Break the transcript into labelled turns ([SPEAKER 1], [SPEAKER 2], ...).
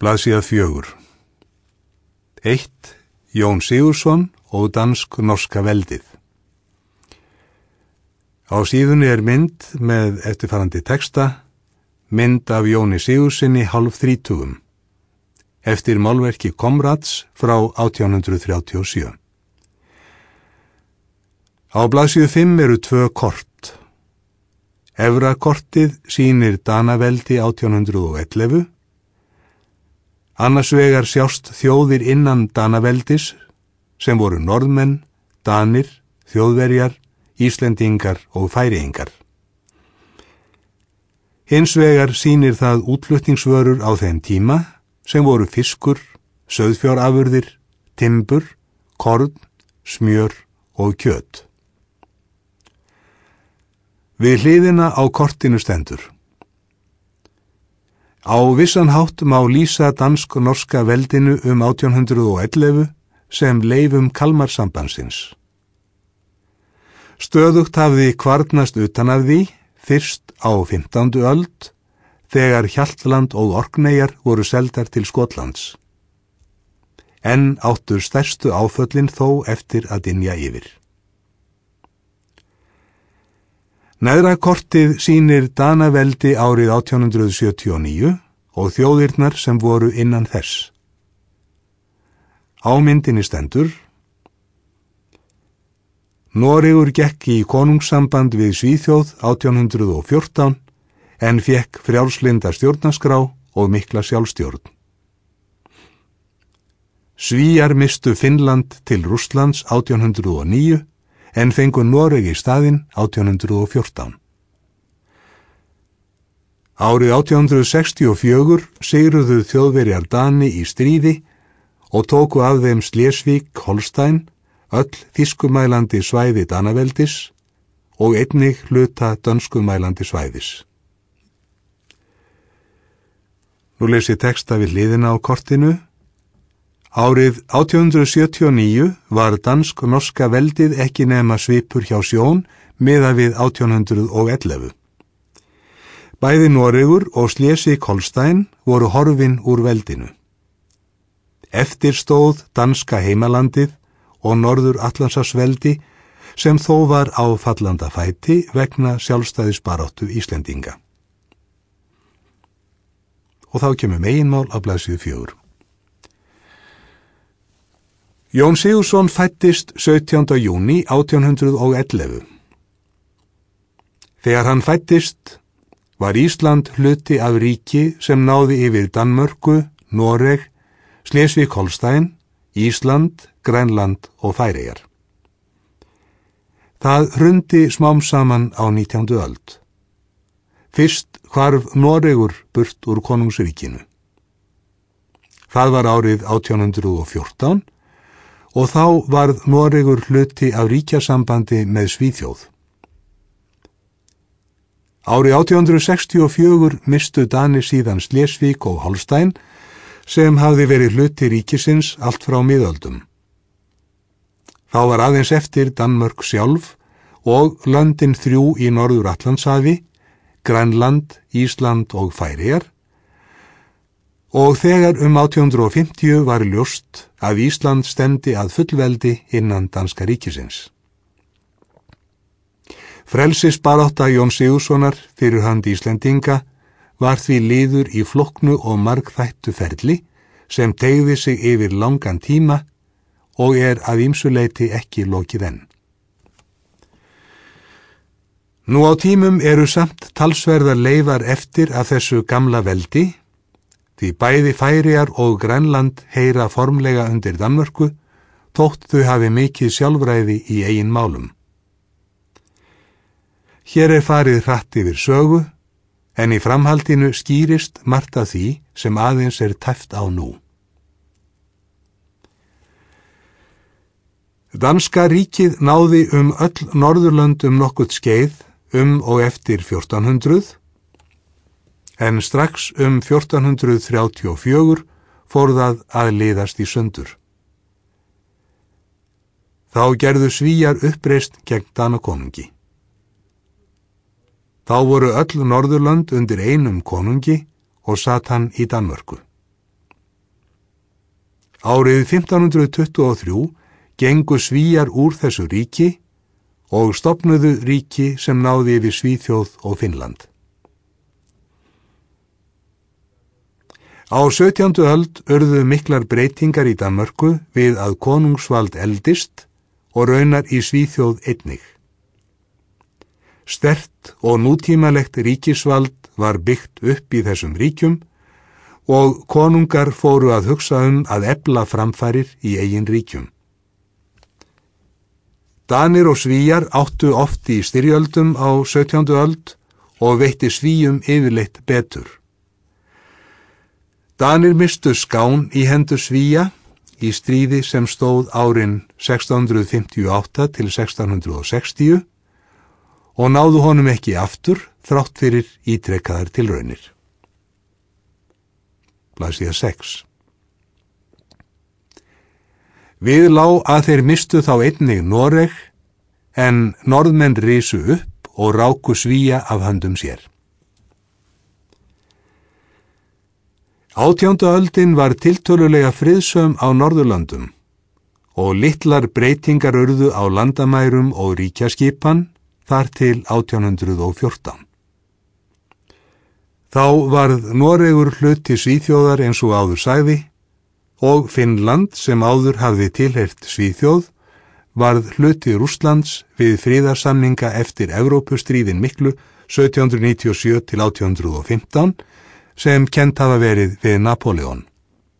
[SPEAKER 1] Blaðsíða 4. 1. Jón Sigurðsson og dansk-norska veldið. Á síðunni er mynd með eftirfarandi texta, mynd af Jóni Sigurðssyni hálfþrítugum, eftir málverki Komrads frá 1837. Á blaðsíðu 5 eru 2 kort. Efra kortið sýnir Danaveldi 1811, annars vegar sjást þjóðir innan Danaveldis sem voru Norðmenn, Danir, Þjóðverjar, Íslendingar og Færeyingar. Hins vegar sýnir það útflutningsvörur á þeim tíma sem voru fiskur, sauðfjárafurðir, timbur, korn, smjör og kjöt. Við hliðina á kortinu stendur: Á vissan hátt má lýsa dansk-norska veldinu 1811 sem leifum Kalmarsambandsins. Stöðugt hafði kvarnast utan af því, fyrst á 15. öld, þegar Hjaltland og Orkneyjar voru seldar til Skotlands. En áttu stærstu áföllin þó eftir að dynja yfir. Neðra kortið sýnir Danaveldi árið 1879 og þjóðirnar sem voru innan þess. Á myndinni stendur: Noregur gekk í konungssamband við Svíþjóð 1814 en fékk frjálslynda stjórnarskrá og mikla sjálfstjórn. Svíar mistu Finnland til Rússlands 1809 en fengu Noreg í staðinn 1814. Árið 1864 sigruðu Þjóðverjar Dani í stríði og tóku af þeim Slesvík-Holstein, öll þýskumælandi svæði Danaveldis og einnig hluta dönskumælandi svæðis. Nú les ég texta við hliðina á kortinu. Árið 1879 var dansk-norska veldið ekki nema svipur hjá sjón miðað við 1811. Bæði Noregur og Slesvík-Holstein voru horfin úr veldinu. Eftir stóð danska heimalandið og Norður-Atlantshafsveldi sem þó var á fallanda fæti vegna sjálfstæðisbaráttu Íslendinga. Og þá kemur meginmál á blaðsíðu 4. Jón Sigurðsson fæddist 17. júní 1811. Þegar hann fæddist var Ísland hluti af ríki sem náði yfir Danmörku, Noreg, Slesvík-Holstein, Ísland, Grænland og Færeyjar. Það hrundi smám saman á 19. öld. Fyrst hvarf Noregur burt úr konungsríkinu. Það var árið 1814 og þá varð Noregur hluti af ríkjasambandi með Svíþjóð. Árið 1864 mistu Danir síðan Slesvík og Holstein sem hafði verið hluti ríkisins allt frá miðöldum. Þá var aðeins eftir Danmörk sjálf og löndin 3 í Norður-Atlantshafi, Grænland, Ísland og Færeyjar, og þegar 1850 var ljóst að Ísland stefndi að fullveldi innan danska ríkisins. Frelsisbarátta Jóns Sigurðssonar fyrir hönd Íslendinga var því liður í flóknu og margþættu ferli sem teygði sig yfir langan tíma og að ýmsu leyti ekki lokið enn. Nú á tímum eru samt talsverðar leifar eftir af þessu gamla veldi, því bæði Færeyjar og Grænland heyra formlega undir Danmörku, þótt þau hafi mikið sjálfræði í eigin málum. Hér farið hratt yfir sögu, en í framhaldinu skýrist margt af því sem aðeins tæft á nú. Danska ríkið náði öll Norðurlönd nokkuð skeið og eftir 1400, en strax 1434 fór það að liðast í sundur. Þá gerðu Svíar uppreisn gegn Danakonungi. Þá voru öll Norðurlönd undir einum konungi og sat hann í Danmörku. Árið 1523 gengu Svíar úr þessu ríki og stofnuðu ríki sem náði yfir Svíþjóð og Finnland. Á 17. öld urðu miklar breytingar í Danmörku við að konungsvald eldist og raunar í Svíþjóð einnig. Sterkt og nútímalegt ríkisvald var byggt upp í þessum ríkjum og konungar fóru að hugsa að efla framfarir í eigin ríkjum. Danir og Svíar áttu oft í styrjöldum á 17. öld og veitti Svíum yfirleitt betur. Danir mistu Skán í hendur Svía í stríði sem stóð árin 1658 til 1660 og náðu honum ekki aftur þrátt fyrir ítrekkaðar tilraunir. Blaðsíða 6. Við lá að þeir mistu þá einnig Noreg, en norðmenn risu upp og ráku Svía af höndum sér. 18. öldin var tiltölulega friðsöm á Norðurlöndum og litlar breytingar urðu á landamærum og ríkjaskipan þar til 1814. Þá varð Noregur hluti Svíþjóðar eins og áður sagði og Finnland sem áður hafði tilheyrt Svíþjóð varð hluti Rússlands við friðarsamninga eftir Evrópustríðin miklu 1797 til 1815 sem kennt hafa verið við Napóleon.